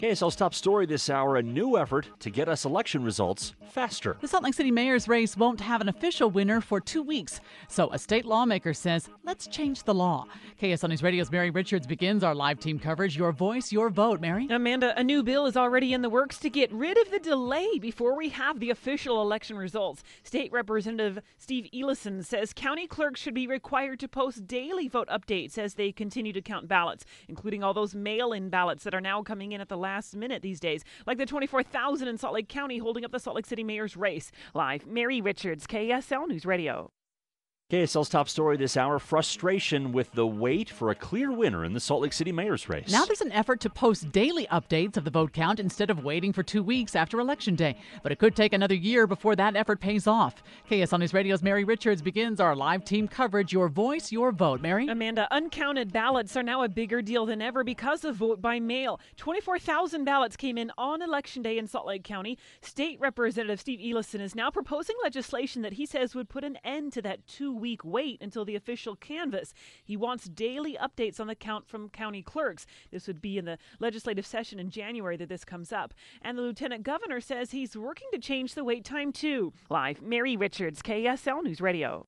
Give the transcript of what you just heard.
KSL's top story this hour, a new effort to get us election results faster. The Salt Lake City mayor's race won't have an official winner for 2 weeks. So a state lawmaker says, let's change the law. KSL News Radio's Mary Richards begins our live team coverage. Your voice, your vote. Mary? Amanda, a new bill is already in the works to get rid of the delay before we have the official election results. State Representative Steve Ellison says county clerks should be required to post daily vote updates as they continue to count ballots, including all those mail-in ballots that are now coming in at the last minute these days, like the 24,000 in Salt Lake County holding up the Salt Lake City mayor's race. Live, Mary Richards, KSL News Radio. KSL's top story this hour, frustration with the wait for a clear winner in the Salt Lake City mayor's race. Now there's an effort to post daily updates of the vote count instead of waiting for 2 weeks after Election Day. But it could take another year before that effort pays off. KSL News Radio's Mary Richards begins our live team coverage. Your voice, your vote. Mary? Amanda, uncounted ballots are now a bigger deal than ever because of vote by mail. 24,000 ballots came in on Election Day in Salt Lake County. State Representative Steve Ellison is now proposing legislation that he says would put an end to that 2-week wait until the official canvass. He wants daily updates on the count from county clerks. This would be in the legislative session in January that this comes up. And the lieutenant governor says he's working to change the wait time too. Live, Mary Richards, KSL News Radio.